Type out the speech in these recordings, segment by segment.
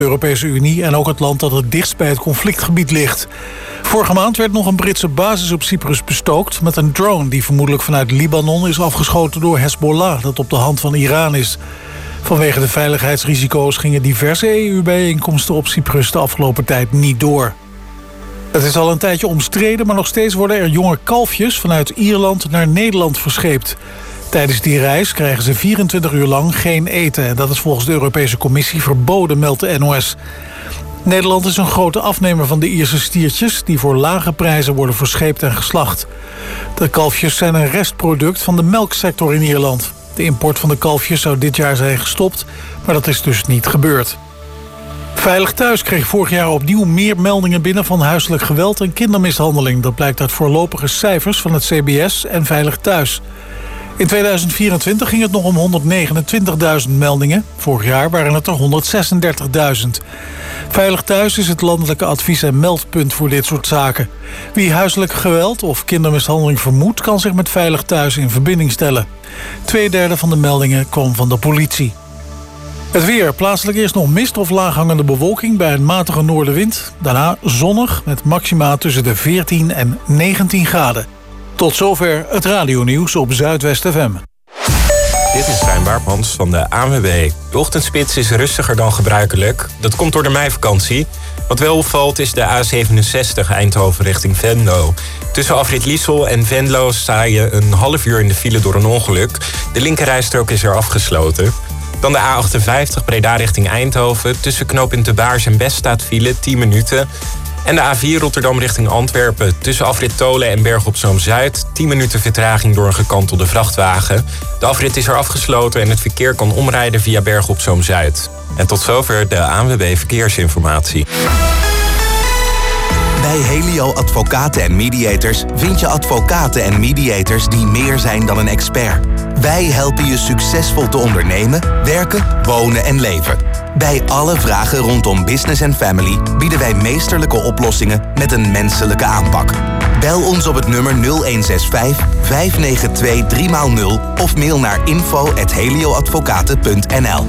de Europese Unie en ook het land dat het dichtst bij het conflictgebied ligt. Vorige maand werd nog een Britse basis op Cyprus bestookt met een drone die vermoedelijk vanuit Libanon is afgeschoten door Hezbollah, dat op de hand van Iran is. Vanwege de veiligheidsrisico's gingen diverse EU-bijeenkomsten op Cyprus de afgelopen tijd niet door. Het is al een tijdje omstreden, maar nog steeds worden er jonge kalfjes vanuit Ierland naar Nederland verscheept. Tijdens die reis krijgen ze 24 uur lang geen eten. En dat is volgens de Europese Commissie verboden, meldt de NOS. Nederland is een grote afnemer van de Ierse stiertjes, die voor lage prijzen worden verscheept en geslacht. De kalfjes zijn een restproduct van de melksector in Ierland. De import van de kalfjes zou dit jaar zijn gestopt, maar dat is dus niet gebeurd. Veilig Thuis kreeg vorig jaar opnieuw meer meldingen binnen van huiselijk geweld en kindermishandeling. Dat blijkt uit voorlopige cijfers van het CBS en Veilig Thuis. In 2024 ging het nog om 129.000 meldingen. Vorig jaar waren het er 136.000. Veilig Thuis is het landelijke advies- en meldpunt voor dit soort zaken. Wie huiselijk geweld of kindermishandeling vermoedt, kan zich met Veilig Thuis in verbinding stellen. 2/3 van de meldingen kwam van de politie. Het weer. Plaatselijk eerst nog mist of laaghangende bewolking bij een matige noordenwind. Daarna zonnig met maxima tussen de 14 en 19 graden. Tot zover het radionieuws op Zuidwest FM. Dit is Stijn Baartmans van de ANWB. De ochtendspits is rustiger dan gebruikelijk. Dat komt door de meivakantie. Wat wel opvalt is de A67 Eindhoven richting Venlo. Tussen afrit Liesel en Venlo sta je een half uur in de file door een ongeluk. De linkerrijstrook is er afgesloten. Dan de A58 Breda richting Eindhoven. Tussen knooppunt De Baars en Best staat file 10 minuten. En de A4 Rotterdam richting Antwerpen. Tussen afrit Tolen en Berg op Zoom-Zuid. 10 minuten vertraging door een gekantelde vrachtwagen. De afrit is er afgesloten en het verkeer kan omrijden via Berg op Zoom-Zuid. En tot zover de ANWB Verkeersinformatie. Bij Helio Advocaten en Mediators vind je advocaten en mediators die meer zijn dan een expert. Wij helpen je succesvol te ondernemen, werken, wonen en leven. Bij alle vragen rondom business en family bieden wij meesterlijke oplossingen met een menselijke aanpak. Bel ons op het nummer 0165 592 3x0 of mail naar info@helioadvocaten.nl.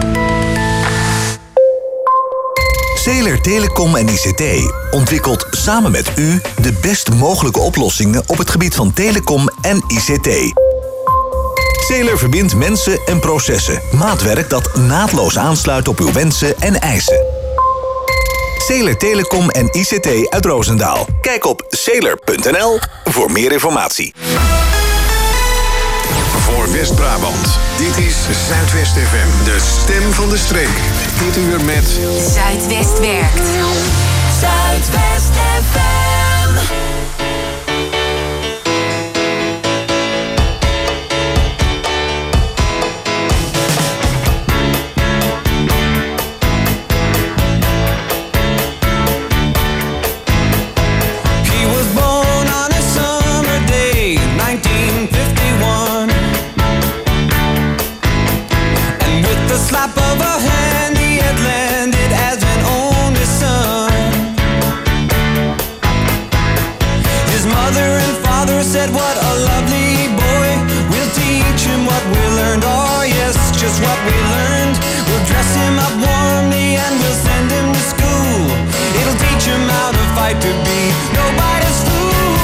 Zeeler Telecom en ICT ontwikkelt samen met u de best mogelijke oplossingen op het gebied van telecom en ICT. Zeeler verbindt mensen en processen. Maatwerk dat naadloos aansluit op uw wensen en eisen. Zeeler Telecom en ICT uit Roosendaal. Kijk op zeeler.nl voor meer informatie. Voor West-Brabant. Dit is Zuidwest FM, de stem van de streek. Dit uur met Zuidwest werkt. Zuidwest FM. Slap of a hand, he had landed as an only son. His mother and father said, what a lovely boy. We'll teach him what we learned, oh yes, just what we learned. We'll dress him up warmly and we'll send him to school. It'll teach him how to fight to be nobody's fool.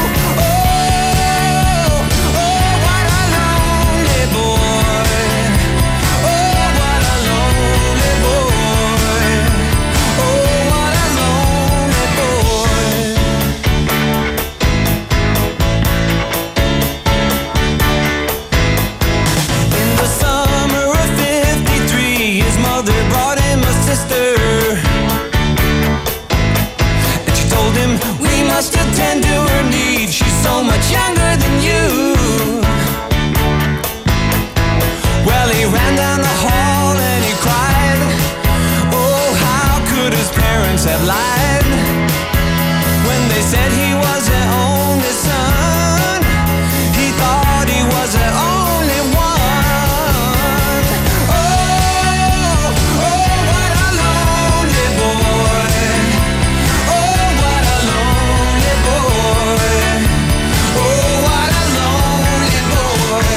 Must attend to her needs. She's so much younger than you. Well, he ran down the hall and he cried. Oh, how could his parents have lied when they said he was their only son? He thought he was their only one. Oh, oh, what a lonely boy. Oh, what a lonely boy. Oh, what a lonely boy.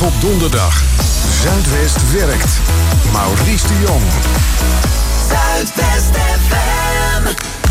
maandag op donderdag. Zuidwest werkt. Maurice de Jong. Zuidwest FM.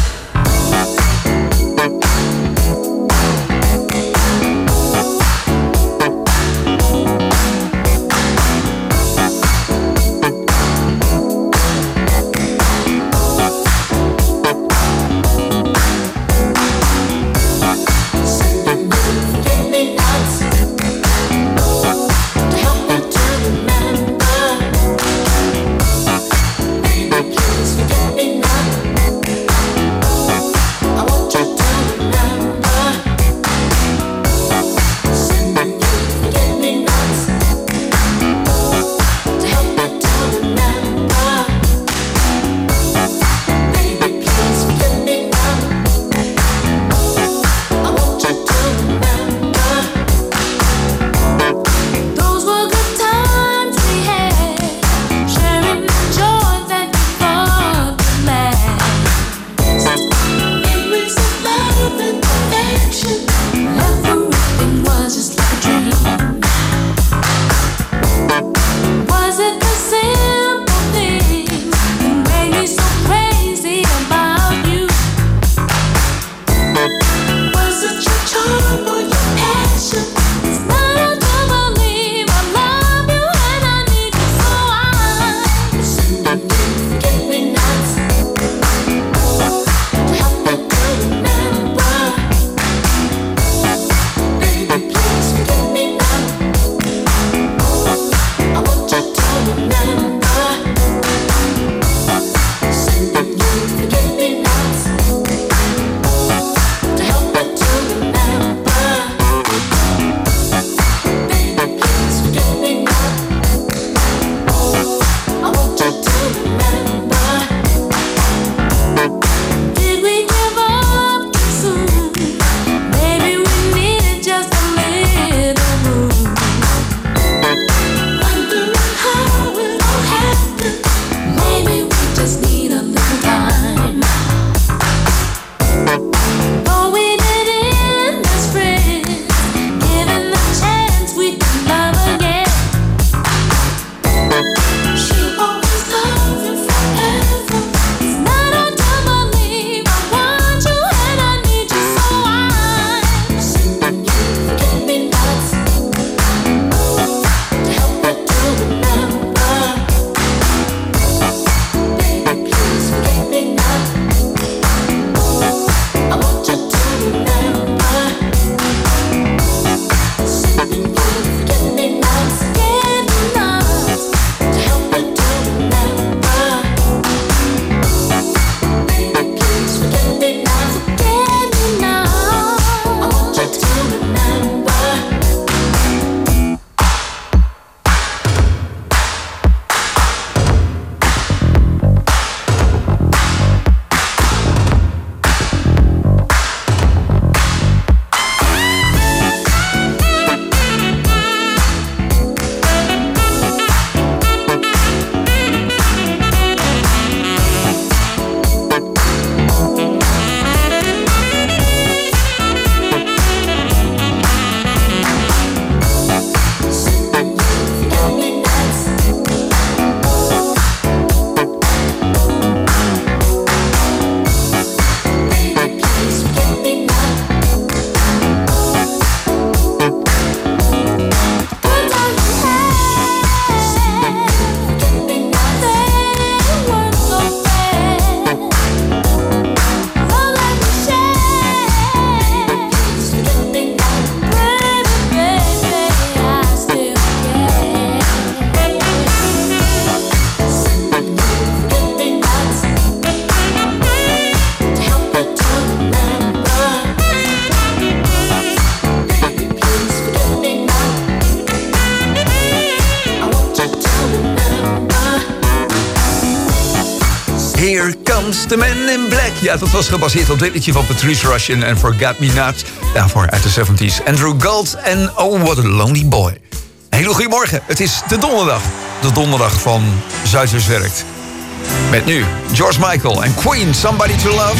Here Comes the Man in Black. Ja, dat was gebaseerd op dit liedje van Patrice Rushen en Forget Me Not. Daarvoor uit de 70s. Andrew Gold en Oh What a Lonely Boy. Hele goedemorgen. Het is de donderdag. De donderdag van Zuidwest werkt. Met nu George Michael en Queen, Somebody to Love.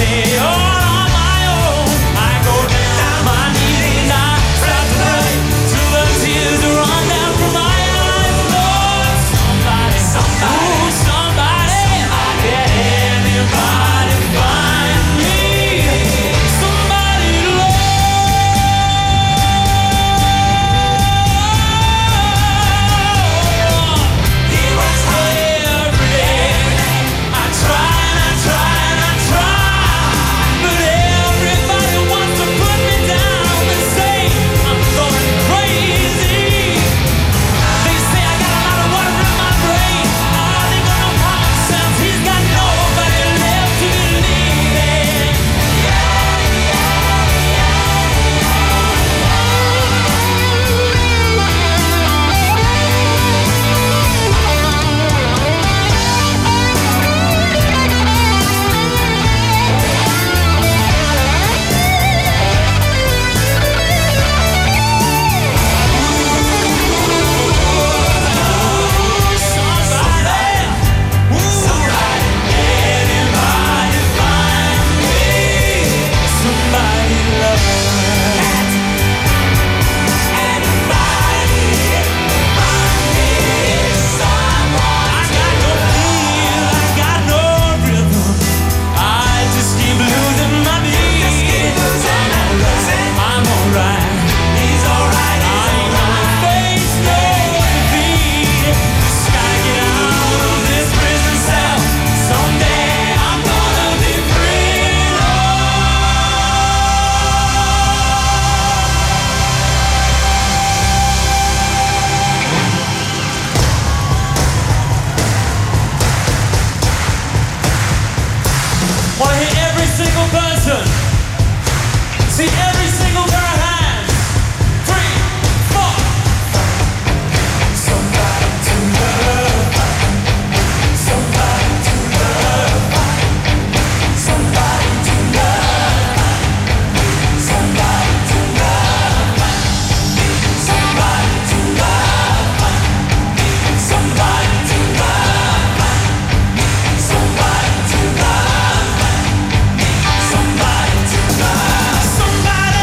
Somebody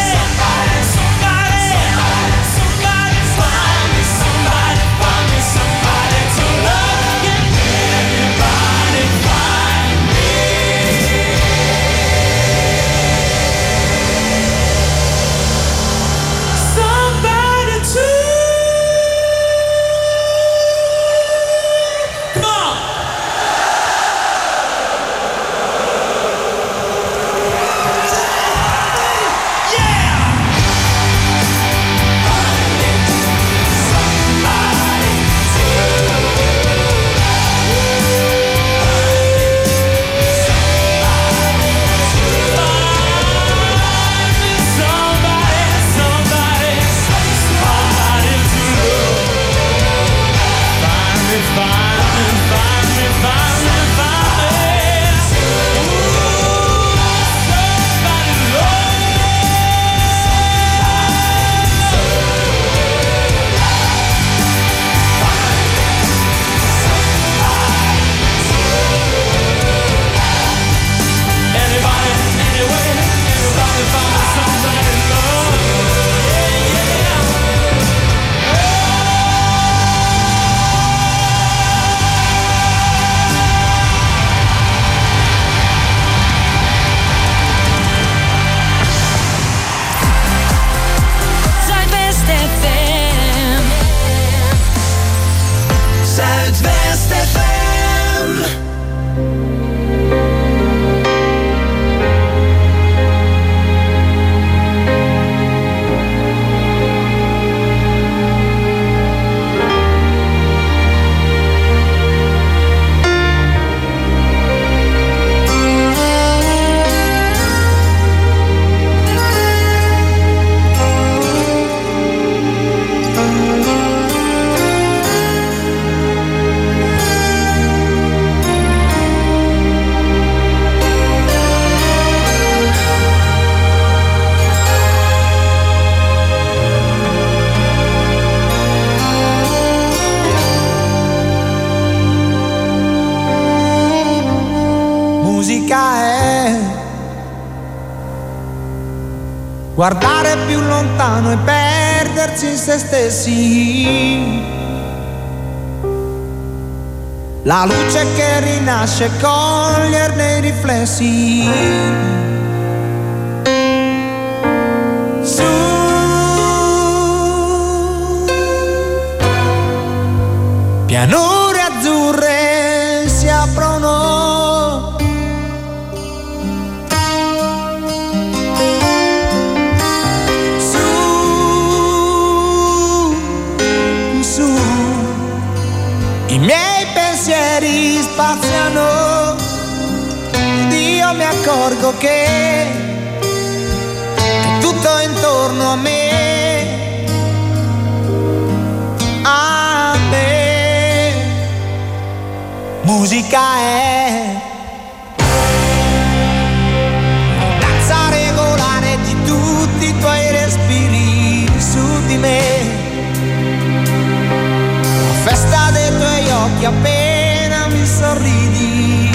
guardare più lontano e perdersi in se stessi. La luce che rinasce, coglierne i riflessi. Su, pianure azzurre si aprono, su, i miei pensieri spaziano ed io mi accorgo che tutto intorno a me, musica è danza regolare di tutti i tuoi respiri su di me, la festa dei tuoi occhi appena mi sorridi.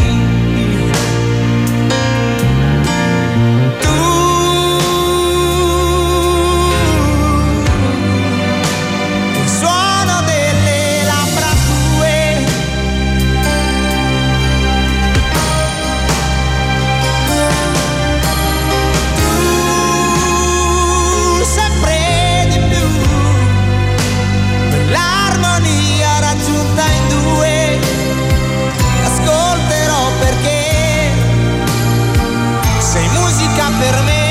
Per me,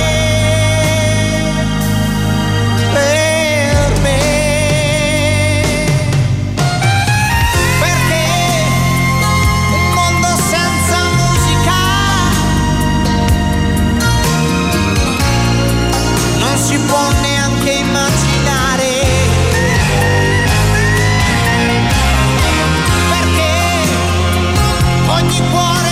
perché un mondo senza musica non si può neanche immaginare, perché ogni cuore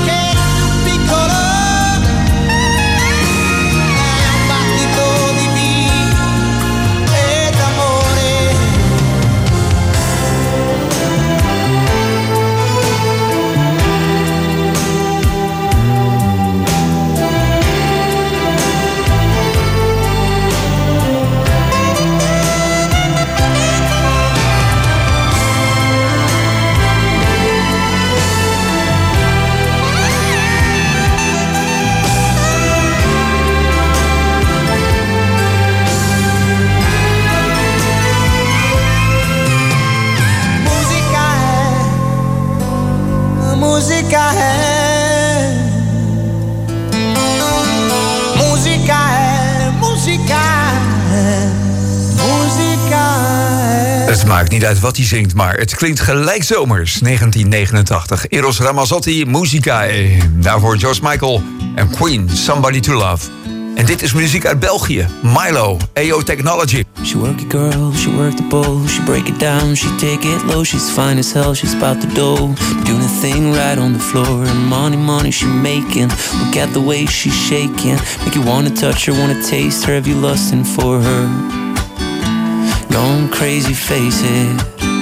Het maakt niet uit wat hij zingt, maar het klinkt gelijk zomers. 1989, Eros Ramazzotti, Musicae. Daarvoor George Michael en Queen, Somebody to Love. En dit is muziek uit België, Milo, AO Technology. She work it girl, she work the bowl, she break it down, she take it low, she's fine as hell, she's about the dough, doing a thing right on the floor, and money she making, look at the way she's shaking, make you wanna touch her, wanna taste her, have you lusting for her, going crazy, face it.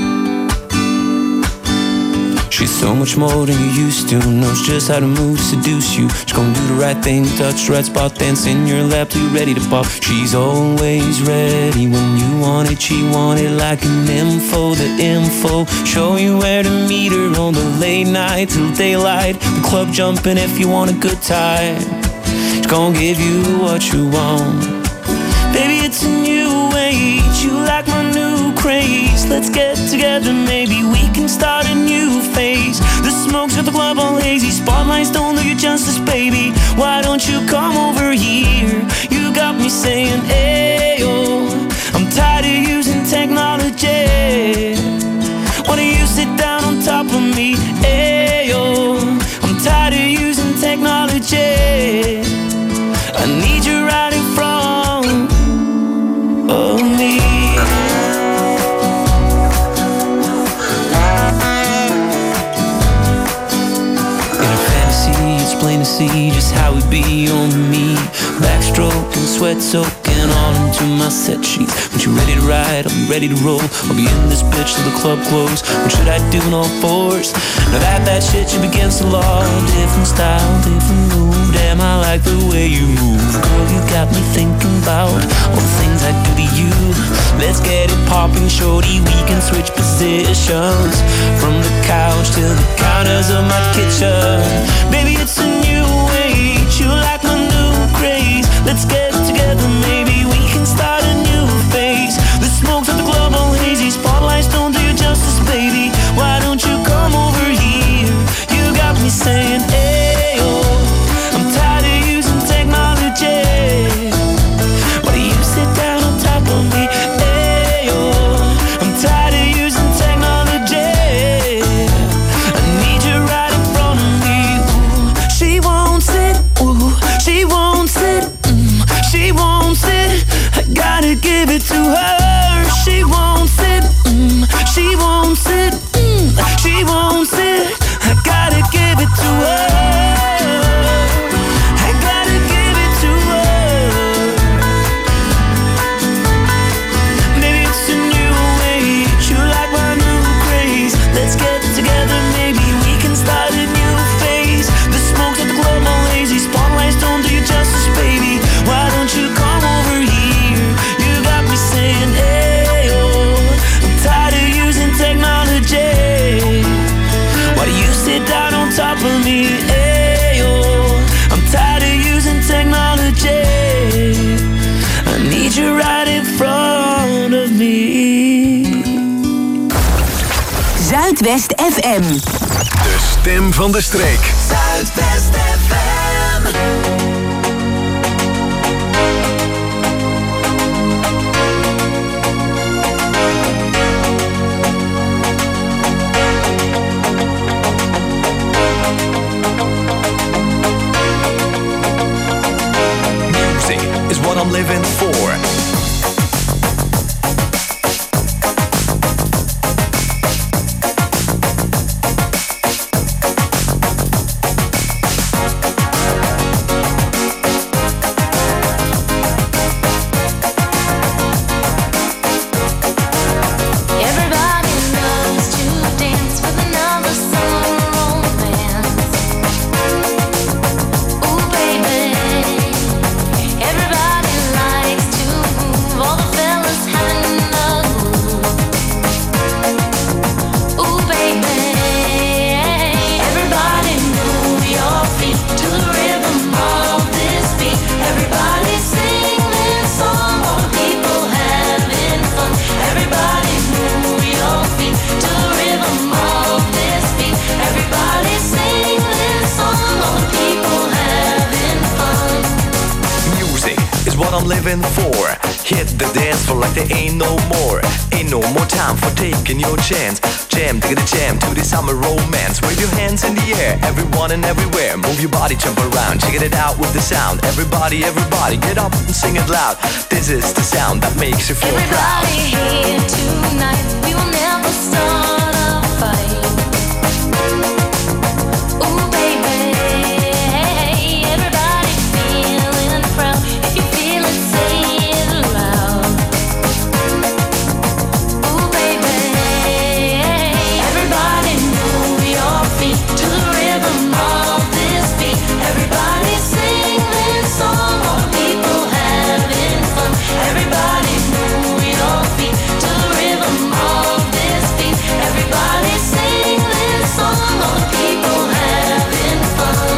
She's so much more than you used to, knows just how to move, seduce you. She's gonna do the right thing, touch the right spot, dance in your lap till you're ready to pop. She's always ready when you want it, she want it like an info, the info. Show you where to meet her on the late night till daylight. The club jumping if you want a good time. She's gonna give you what you want. Baby, it's a new age, you like my new craze. Let's get together, maybe we can start a new phase. The smoke's at the club all hazy, spotlights don't do you justice, baby. Why don't you come over here? You got me saying, ayo, I'm tired of using technology. Why don't you sit down on top of me, ayo, I'm tired of using technology. I need you right in front of me. In a fantasy, it's plain to see just how we be on me. Backstroke and sweat soaking all into my set sheets. When you're ready to ride, I'll be ready to roll. I'll be in this bitch till the club close. What should I do in all fours? Now that shit you against the law. Different style, different move. Damn, I like the way you move. Girl, you got got me thinking about all the things I do to you. Let's get it popping, shorty, we can switch positions from the couch to the counters of my kitchen. Baby, it's a new age, you like my new craze. Let's get together, maybe we can start a new phase. The smoke's at the club all hazy, spotlights don't do you justice, baby. Why don't you come over here? You got me saying, hey, oh, I'm tired of using technology. Why do you sit down on top of me? Hey, oh, I'm tired of using technology. I need you right in front of me. Ooh, she won't sit, ooh, she won't sit, she won't sit. I gotta give it to her. She won't sit, she won't sit, she won't sit. I gotta give it to her. I gotta give it to her. Maybe it's a new age, you like my new craze. Let's get together, maybe we can start a new phase. The smoke's at the club all lazy, spotlights don't do you justice, baby. Why don't you come over here? You got me saying, hey, oh, I'm tired of using technology. Why do you sit down on top of me? Hey, oh, I'm tired of using technology. I need you right in front of me. Zuidwest FM. De stem van de streek. Zuidwest FM. Is what I'm living for. I'm living for. Hit the dance floor like there ain't no more. Ain't no more time for taking your chance. Jam, dig the jam to the summer romance. Wave your hands in the air, everyone and everywhere. Move your body, jump around, check it out with the sound. Everybody, everybody, get up and sing it loud. This is the sound that makes you feel proud. Everybody here tonight, we will never start a fight. Ooh baby, everybody feeling proud. If you feel it, say it loud. Ooh baby, everybody move your feet to the rhythm of this beat. Everybody sing this song, all the people having fun. Everybody move your feet to the rhythm of this beat. Everybody sing this song, all the people having fun.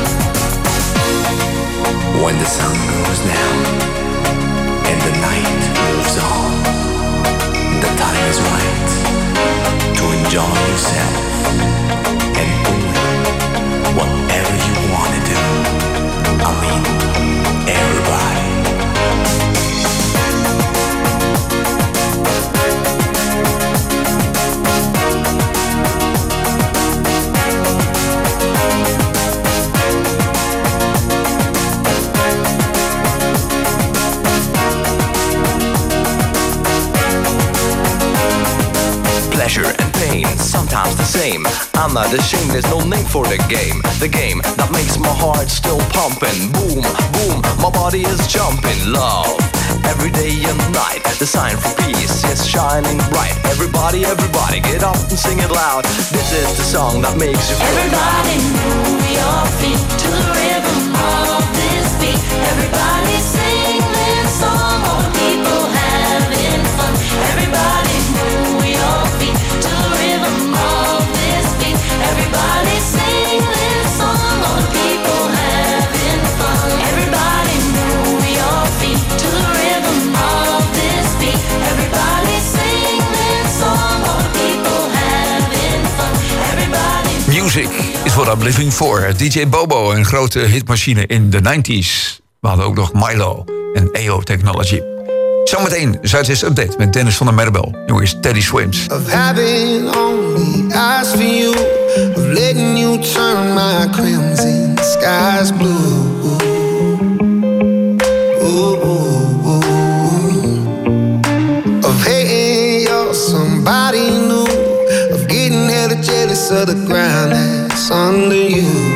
When the sun goes down and the night moves on, the time is right to enjoy yourself and doing whatever you want to do. I mean, everybody. Pleasure and pain, sometimes the same. I'm not ashamed, there's no name for the game. The game that makes my heart still pumping. Boom, boom, my body is jumping. Love, every day and night. The sign for peace is shining bright. Everybody, everybody, get up and sing it loud. This is the song that makes you feel Everybody move your feet to the rhythm of this beat. Everybody sing this Music is what I'm living for. DJ Bobo, een grote hitmachine in de 90s. We hadden ook nog Milo en EO Technology. Zometeen Zuidwest Update met Dennis van der Merbel. Nu is Teddy Swims. Of having only eyes for you, of letting you turn my crimson skies blue. Of hating you're somebody new, of getting hella jealous of the ground that's under you.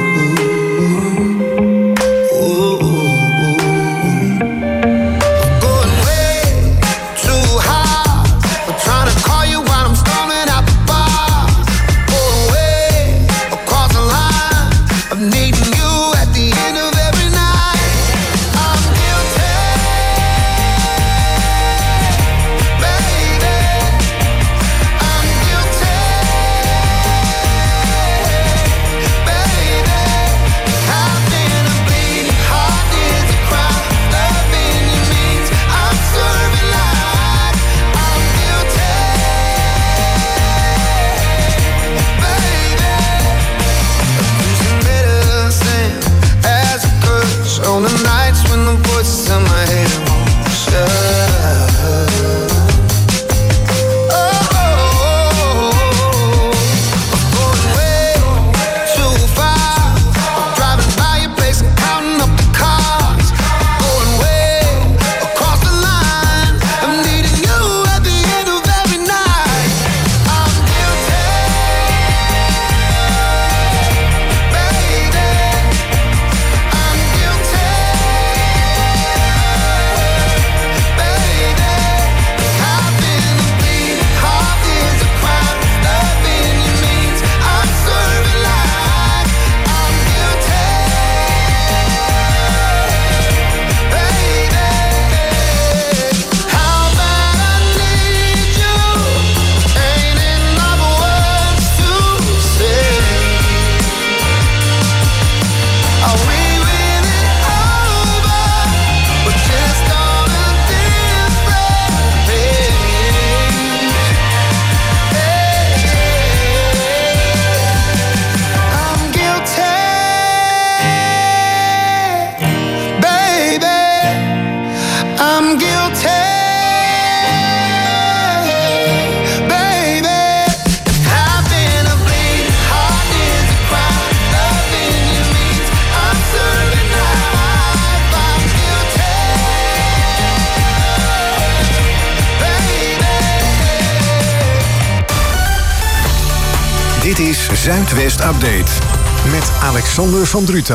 Dit is Zuidwest Update met Alexander van Druten.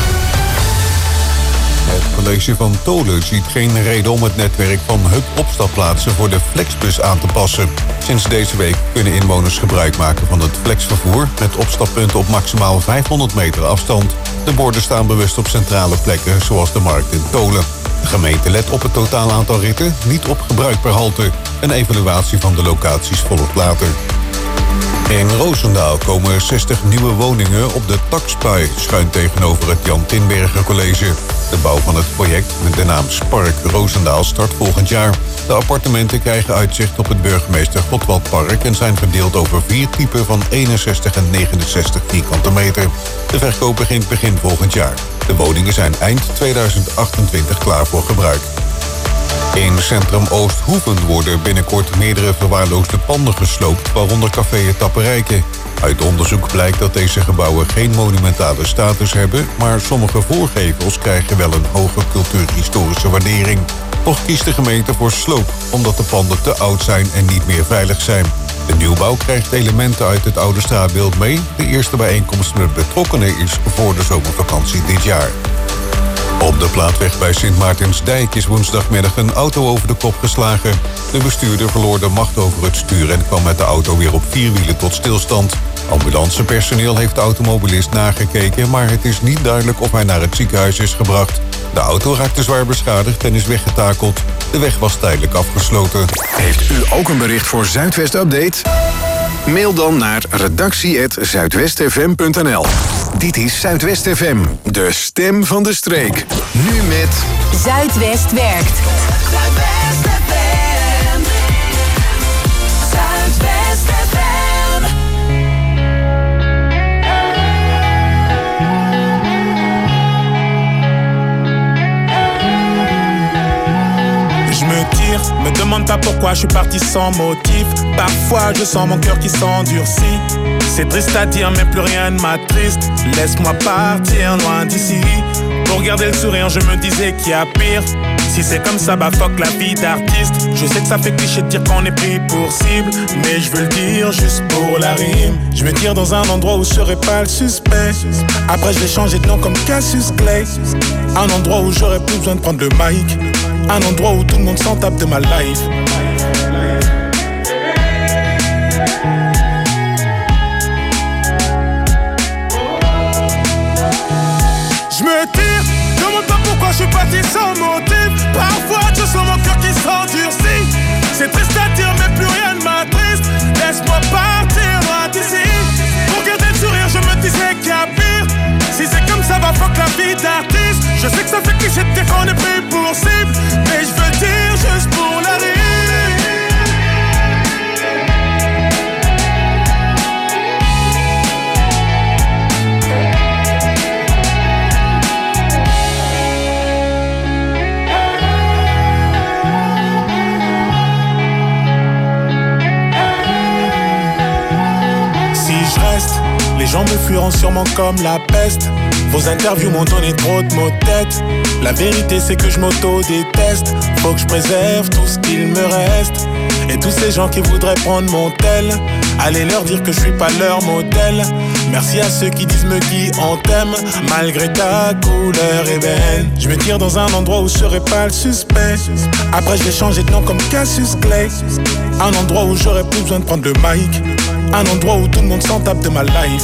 Het college van Tolen ziet geen reden om het netwerk van hub-opstapplaatsen voor de Flexbus aan te passen. Sinds deze week kunnen inwoners gebruik maken van het flexvervoer met opstappunten op maximaal 500 meter afstand. De borden staan bewust op centrale plekken, zoals de markt in Tolen. De gemeente let op het totaal aantal ritten, niet op gebruik per halte. Een evaluatie van de locaties volgt later. In Roosendaal komen 60 nieuwe woningen op de Taxpui, schuin tegenover het Jan Tinbergen College. De bouw van het project met de naam Spark Roosendaal start volgend jaar. De appartementen krijgen uitzicht op het burgemeester Godwaldpark en zijn verdeeld over 4 typen van 61 en 69 vierkante meter. De verkoop begint begin volgend jaar. De woningen zijn eind 2028 klaar voor gebruik. In Centrum Oosthoeven worden binnenkort meerdere verwaarloosde panden gesloopt, waaronder café Het Tapperijke. Uit onderzoek blijkt dat deze gebouwen geen monumentale status hebben, maar sommige voorgevels krijgen wel een hoge cultuurhistorische waardering. Toch kiest de gemeente voor sloop, omdat de panden te oud zijn en niet meer veilig zijn. De nieuwbouw krijgt elementen uit het oude straatbeeld mee. De eerste bijeenkomst met betrokkenen is voor de zomervakantie dit jaar. Op de plaatweg bij Sint Maartensdijk is woensdagmiddag een auto over de kop geslagen. De bestuurder verloor de macht over het stuur en kwam met de auto weer op 4 wielen tot stilstand. Ambulancepersoneel heeft de automobilist nagekeken, maar het is niet duidelijk of hij naar het ziekenhuis is gebracht. De auto raakte zwaar beschadigd en is weggetakeld. De weg was tijdelijk afgesloten. Heeft u ook een bericht voor Zuidwest Update? Mail dan naar redactie@zuidwestfm.nl. Dit is Zuidwest FM, de stem van de streek. Nu met Zuidwest werkt. Zuidwest FM. Zuidwest FM. mentir. Me demande pas pourquoi je suis parti sans motif. Parfois je sens mon cœur qui s'endurcit. C'est triste à dire mais plus rien ne m'attriste. Laisse-moi partir loin d'ici. Pour garder le sourire je me disais qu'il y a pire. Si c'est comme ça, bah fuck la vie d'artiste. Je sais que ça fait cliché de dire qu'on est pris pour cible, mais je veux le dire juste pour la rime. Je me tire dans un endroit où je serai pas le suspect. Après je vais changer de nom comme Cassius Clay. Un endroit où j'aurais plus besoin de prendre le mic. Un endroit où tout le monde s'en tape de ma life. Je me tire, demande pas pourquoi je suis parti sans motif. Parfois je sens mon cœur qui s'endurcit. C'est triste à dire mais plus rien ne m'attriste. Laisse-moi partir loin d'ici. Pour garder le sourire je me disais qu'il y a pire. Si c'est comme ça va fuck la vie d'artiste. Je sais que ça fait cliché de dire qu'on est pris pour cible, mais je veux dire juste pour la rime. Les gens me fuiront sûrement comme la peste. Vos interviews m'ont donné trop de mots de tête. La vérité c'est que je m'auto-déteste. Faut que je préserve tout ce qu'il me reste. Et tous ces gens qui voudraient prendre mon tel, allez leur dire que je suis pas leur modèle. Merci à ceux qui disent me qui on t'aime, malgré ta couleur ébène. Je me tire dans un endroit où je serai pas le suspect. Après je vais changer de nom comme Cassius Clay. Un endroit où j'aurais plus besoin de prendre le mic. Un endroit où tout le monde s'en tape de ma life.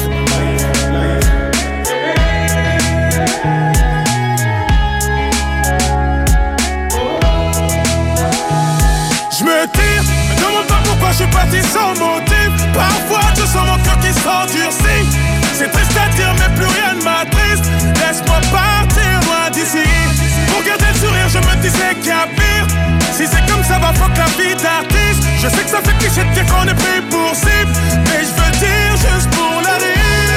Je me tire, me demande pas pourquoi je suis parti sans motif. Parfois je sens mon cœur qui s'endurcit. C'est triste à dire mais plus rien ne m'attriste. Laisse-moi partir loin d'ici. Pour garder le sourire je me disais qu'il y a pire. Si c'est comme ça va fuck la vie d'artiste. Je sais que ça fait cliché de dire qu'on est pris pour cible, mais je veux dire juste pour la rime.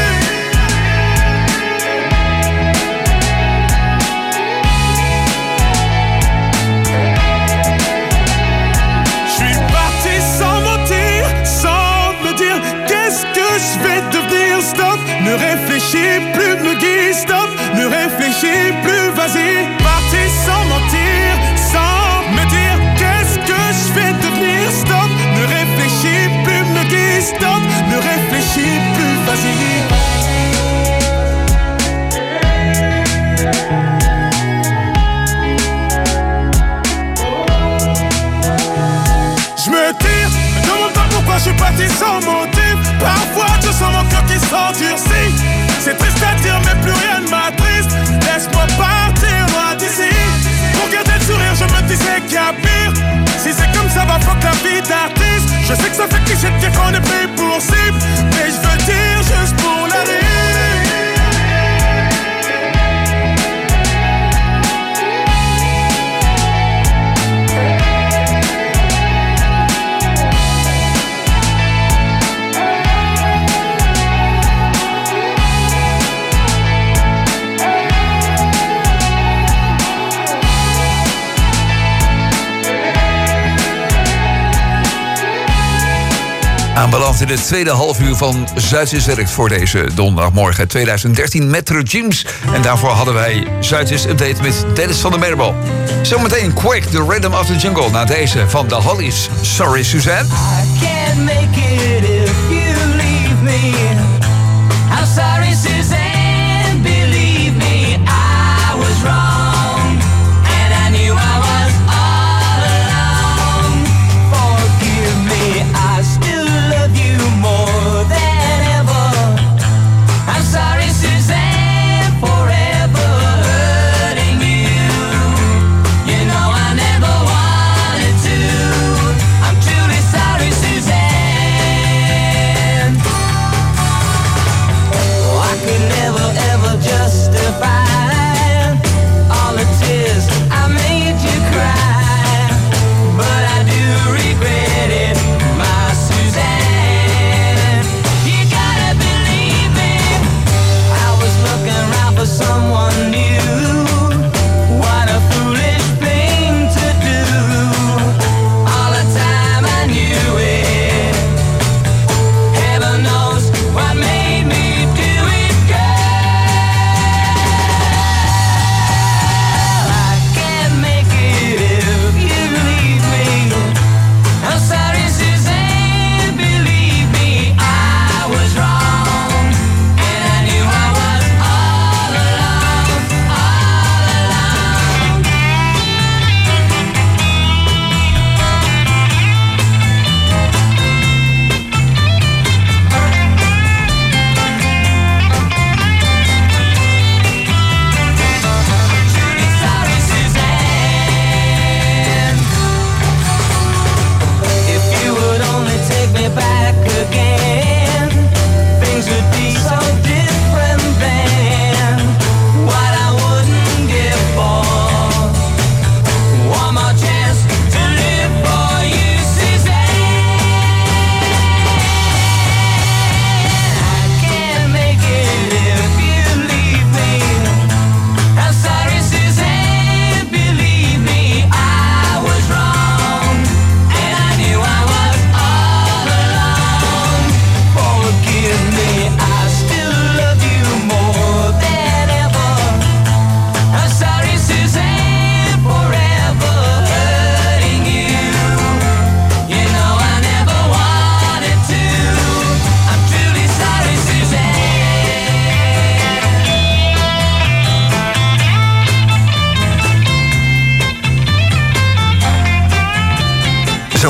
Je vais devenir stop. Ne réfléchis plus, me guide stop. Ne réfléchis plus, vas-y. Parti sans mentir, sans me dire qu'est-ce que je vais devenir stop. Ne réfléchis plus, me guide stop. Ne réfléchis plus, vas-y. Je me tire, me demande pas pourquoi je suis parti sans motif. Parfois je sens mon cœur qui s'endurcit. C'est triste à dire mais plus rien ne m'attriste. Laisse-moi partir loin d'ici. Pour garder le sourire je me disais qu'il y a pire. Si c'est comme ça va fuck la vie d'artiste. Je sais que ça fait cliché de dire qu'on est pris pour cible, mais je veux dire juste pour la rime. Aanbeland in het tweede halfuur van Zuidwest werkt voor deze donderdagmorgen 2013 Metro Gyms. En daarvoor hadden wij Zuidwest Update met Dennis van der Meerbal. Zometeen Quake, the Rhythm of the Jungle. Na deze van The Hollies. Sorry Suzanne. I can't make it if you leave me. I'm sorry Suzanne, believe me, I was wrong. And I knew I was all alone. Forgive me, I still love you more than ever. I'm sorry Suzanne, forever hurting you. You know I never wanted to. I'm truly sorry Suzanne. Oh, I could never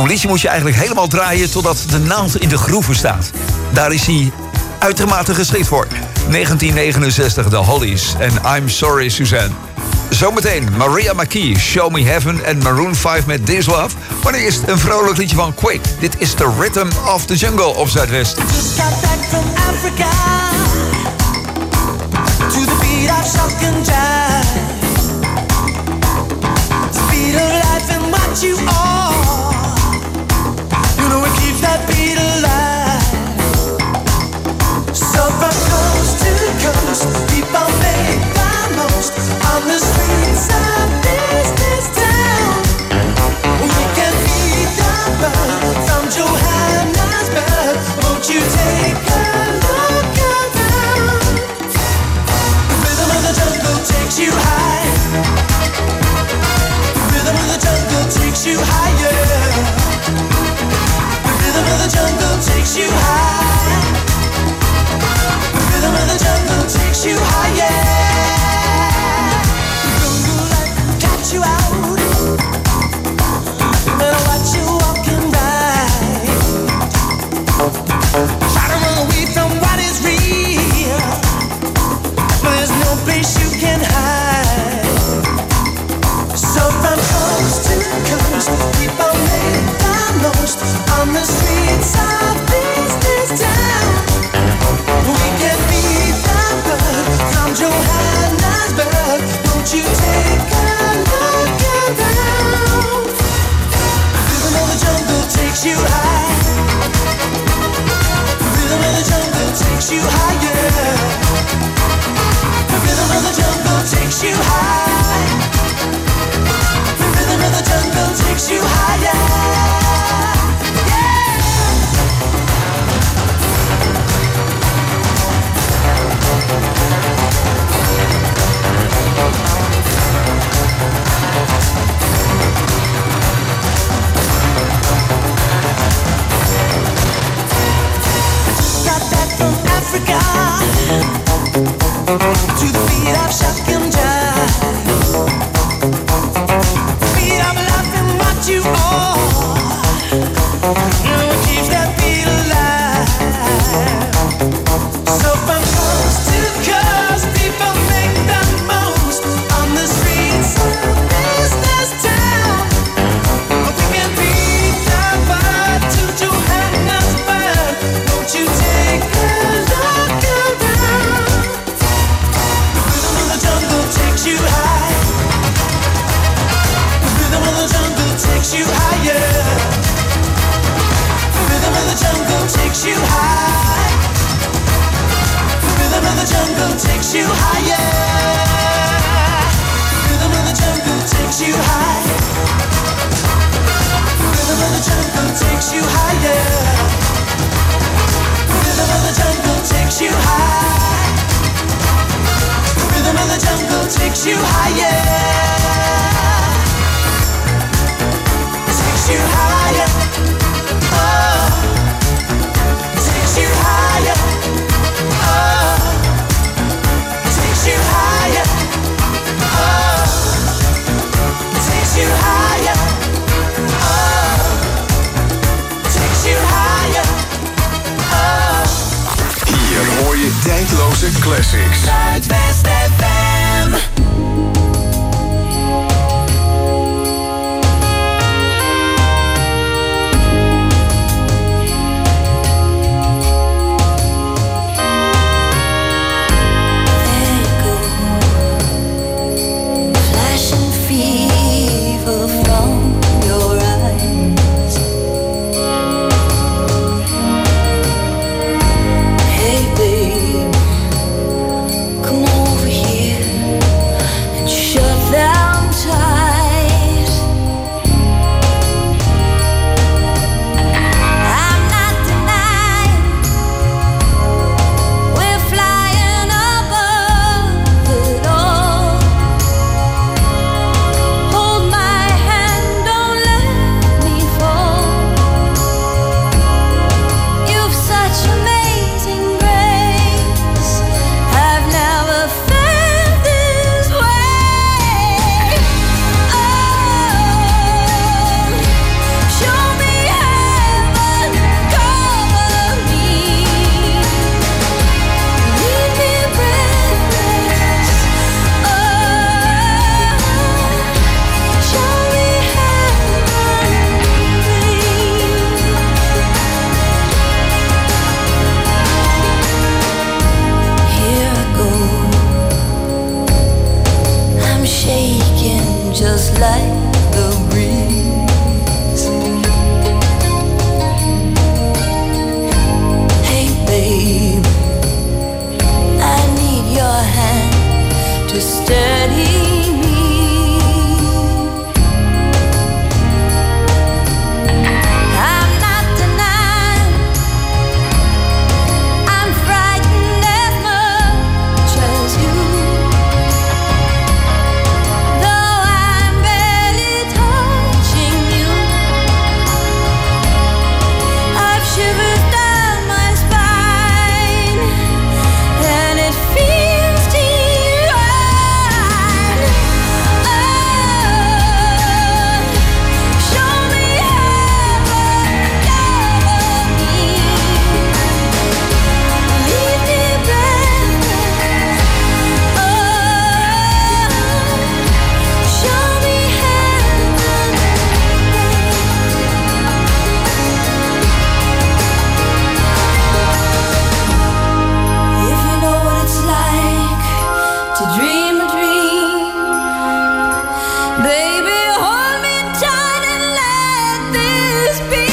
Zo'n liedje moet je eigenlijk helemaal draaien totdat de naald in de groeven staat. Daar is hij uitermate geschikt voor. 1969, The Hollies en I'm Sorry Suzanne. Zometeen Maria McKee, Show Me Heaven en Maroon 5 met This Love. Maar nu eerst een vrolijk liedje van Quick. Dit is The Rhythm of the Jungle op Zuidwest. Just got back from Africa to the beat of shock and jive. The speed of life and what you are. You know it keeps that beat alive. So from coast to coast, people make the most on the streets of this town. We can beat the bug from Johannesburg. Won't you take a look around? The rhythm of the jungle takes you high. The rhythm of the jungle takes you higher. The rhythm of the jungle takes you high. The rhythm of the jungle takes you higher. The jungle life catch you out. Better watch you walking right. Try to run away from what is real. There's no place you can hide. So from coast to coast, people make the most on the streets of this town. We can beat the bug from Johannesburg. Won't you take a look around? The rhythm of the jungle takes you high. The rhythm of the jungle takes you higher. The rhythm of the jungle takes you high. The rhythm of the jungle takes you higher. Got back from Africa to the beat of shock and jive. Beat of life and what you are. You know it keeps that beat alive. So from coast to coast, people make the most on the streets of this town. We can beat the bug to Johannesburg. Won't you take a look around? The rhythm of the jungle takes you high. The rhythm of the jungle takes you higher. The rhythm of the jungle takes you high. The rhythm of the jungle takes you higher. The rhythm of the jungle takes you high. The rhythm of the jungle takes you higher. The rhythm of the jungle takes you high. The rhythm of the jungle takes you higher. Takes you higher. Oh, takes you higher. Oh, takes you higher. Oh, takes you higher. Oh, takes you higher. Oh. Hier hoor je tijdloze classics. Zuidwest FM. Flashing fever from your eyes. Hey babe, just like the breeze. Hey babe, I need your hand to steady me. I'm not denying I'm frightened as much as you. Though I'm barely touching you, I've shivers down my spine, and it feels divine. Oh, show me heaven, cover me, leave me breathless. Oh, show me heaven. If you know what it's like to dream a dream, baby, hold me tight and let this be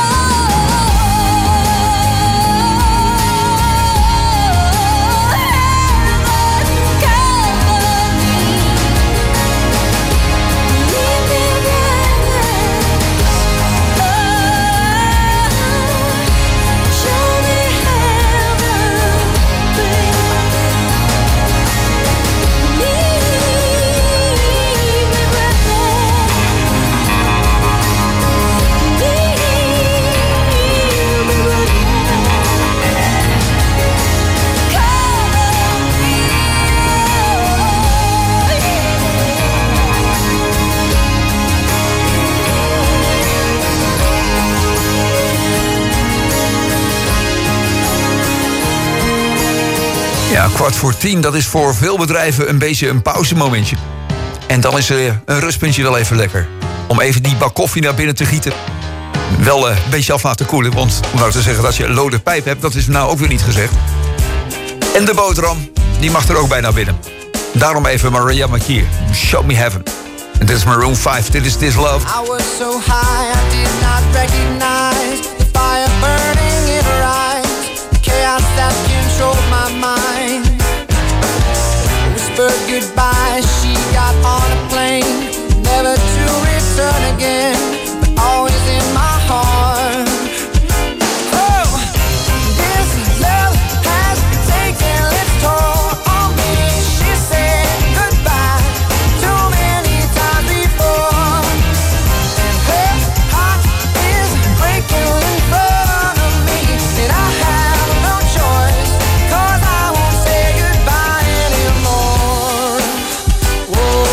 Ja, 9:15, dat is voor veel bedrijven een beetje een pauzemomentje. En dan is een rustpuntje wel even lekker. Om even die bak koffie naar binnen te gieten. Wel een beetje af laten koelen, want om nou te zeggen dat je een lode pijp hebt, dat is nou ook weer niet gezegd. En de boterham, die mag er ook bijna binnen. Daarom even Mariah Carey, Show Me Heaven. En dit is Maroon 5, dit is This Love. I was so high, I did not recognize the fire burning in her eyes, the chaos that controlled my mind. Whispered goodbye, she got on a plane, never to return again, but always in my heart. Oh, this love has taken its toll on me. She said goodbye too many times before, and her heart is breaking in front of me, and I have no choice, 'cause I won't say goodbye anymore. Whoa,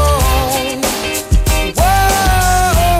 whoa,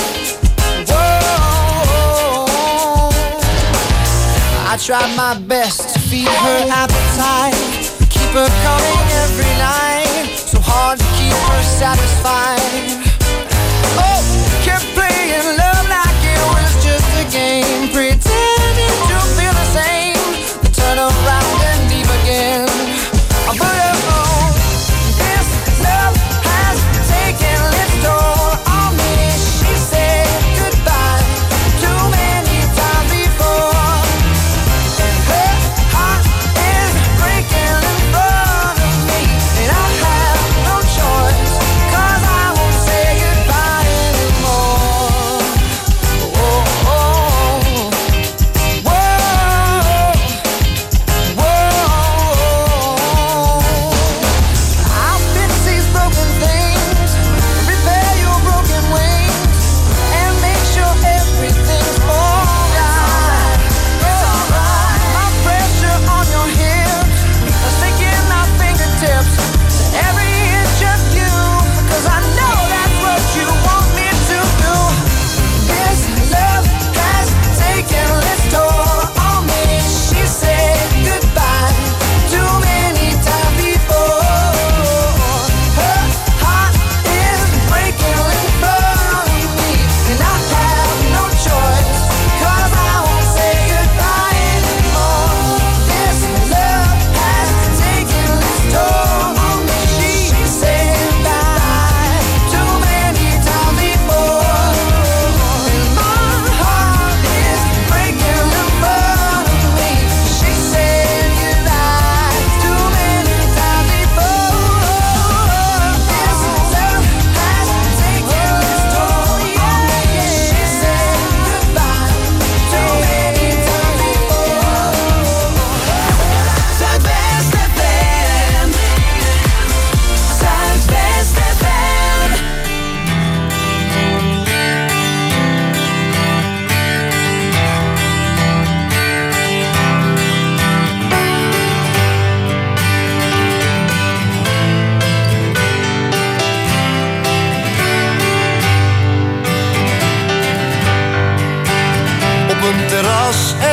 whoa. I tried my best to feed her appetite, keep her coming every night, so hard to keep her satisfied. Oh, kept playing love like it was just a game, pretending to feel the same, then turn around and leave again. But oh, this love has taken its toll on me. She said goodbye too many times before, and her heart is breaking in front of me, and I have no choice, 'cause I won't say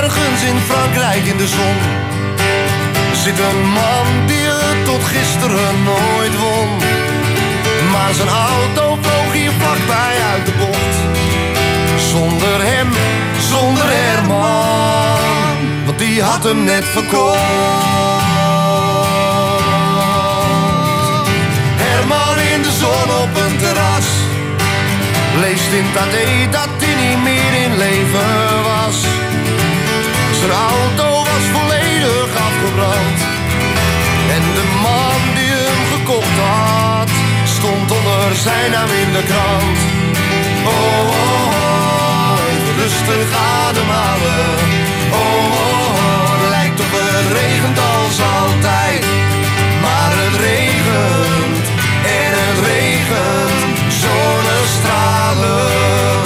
ergens in Frankrijk in de zon zit een man die het tot gisteren nooit won. Maar zijn auto vloog hier vlakbij uit de bocht. Zonder hem, zonder Herman, want die had hem net verkocht. Herman in de zon op een terras leest in het AD dat hij niet meer in leven was. Zijn auto was volledig afgebrand en de man die hem gekocht had stond onder zijn naam in de krant. Oh, oh, oh, even rustig ademhalen. Oh, oh, oh, lijkt op het regent als altijd. Maar het regent en het regent, zonnestralen.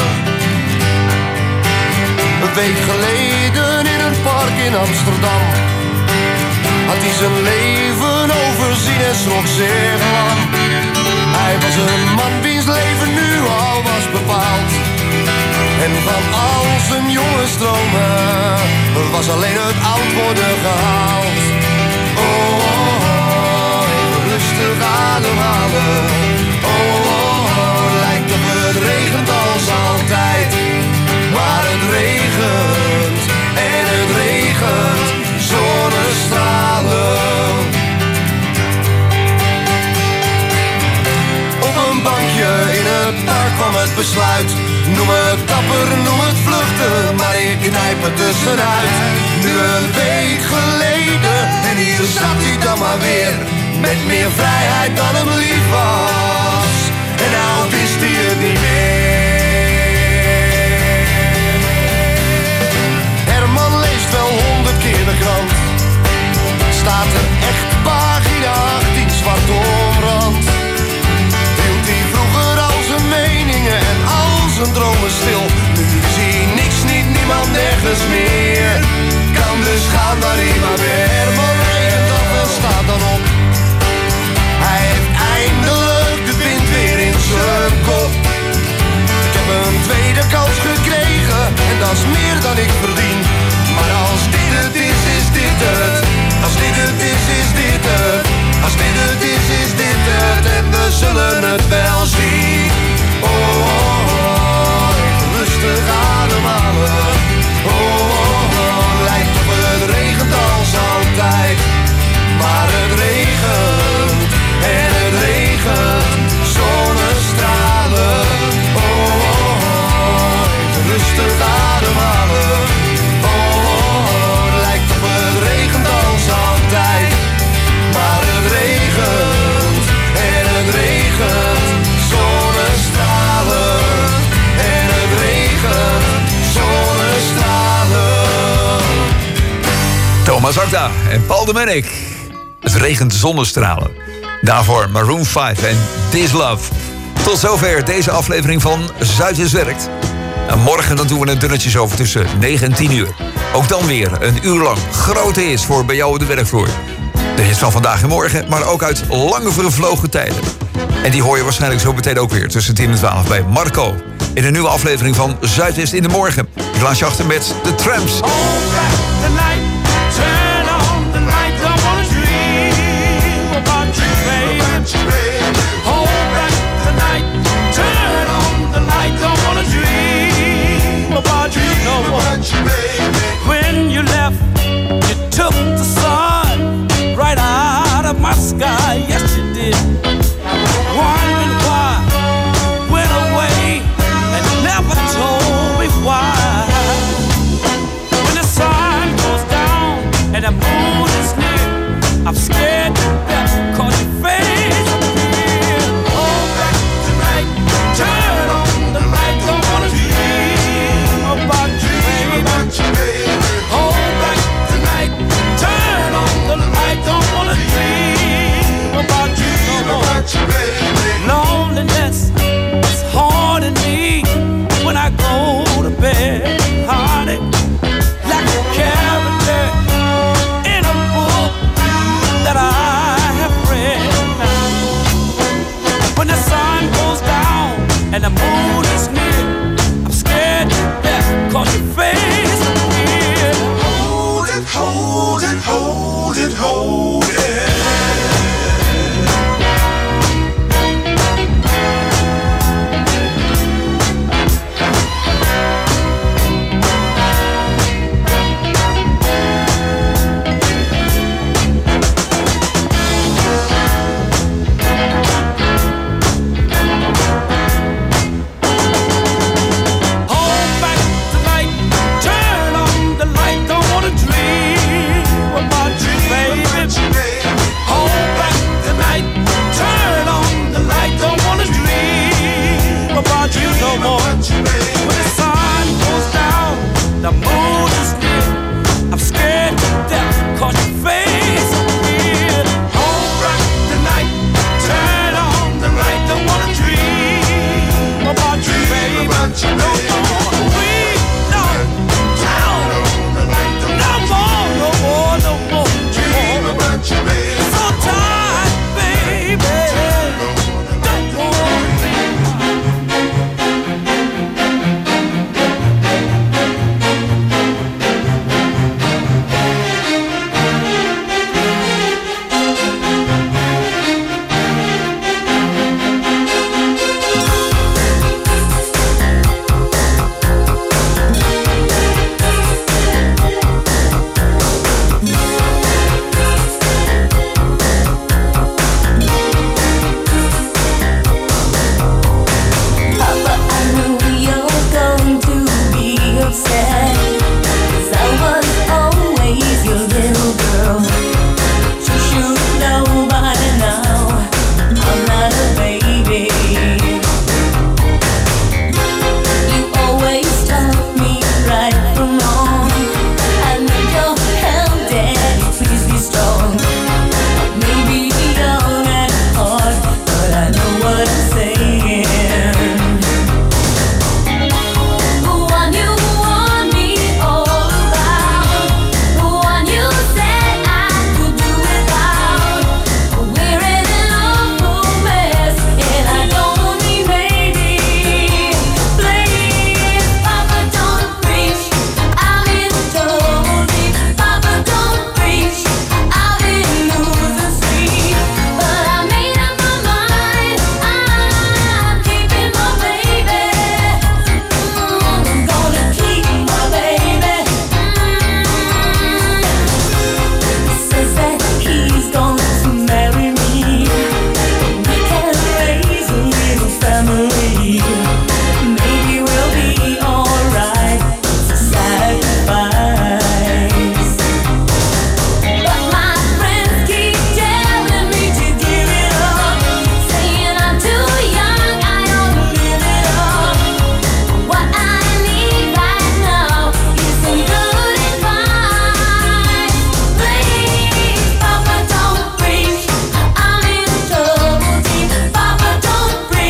Een week geleden in een park in Amsterdam had hij zijn leven overzien en schrok zeer lang. Hij was een man wiens leven nu al was bepaald. En van al zijn jonge stromen was alleen het oud worden gehaald. Oh, oh, oh, even rustig ademhalen. Oh, oh, oh, lijkt op het regent als altijd. Maar het regent en het regent, zonnestralen. Op een bankje in het park kwam het besluit. Noem het dapper, noem het vluchten, maar ik knijp het tussenuit. Nu een week geleden en hier zat hij dan maar weer. Met meer vrijheid dan hem lief was. En nou wist hij het niet meer. Herman leest wel 100 keer de krant. Staat er echt pagina 18 zwart omrand. Hield hij vroeger al zijn meningen en al zijn dromen stil. Nu zie hij niks, niet niemand, nergens meer. Kan dus gaan waar hij maar weer. Herman regent af en staat dan op. Hij heeft eindelijk de wind weer in zijn kop. Ik heb een tweede kans gekregen en dat is meer dan ik verdien. Maar als dit het is, is dit het. Als dit het is, is dit het. Als dit het is dit het. En we zullen het wel zien. Oh, oh, oh, even rustig ademhalen. Oh, oh, oh, lijkt op het regent als altijd. Maar het regent en het regent, zonnestralen. Oh, oh, oh, even rustig ademhalen. Oh, oh, oh, lijkt op het regent als altijd. Maar het regent en het regent, zonnestralen. En het regent, zonnestralen. Thomas Akda en Paul de Munnik. Het regent zonnestralen. Daarvoor Maroon 5 en This Love. Tot zover deze aflevering van Zuidwest Werkt. En morgen dan doen we een dunnetjes over tussen 9 en 10 uur. Ook dan weer een uur lang grote hits voor bij jou op de werkvloer. De hits van vandaag en morgen, maar ook uit lange vervlogen tijden. En die hoor je waarschijnlijk zo meteen ook weer tussen 10 en 12 bij Marco. In een nieuwe aflevering van Zuidwest in de Morgen. Ik laat je achter met The Tramps. Turn on the lights, I wanna dream about you, baby.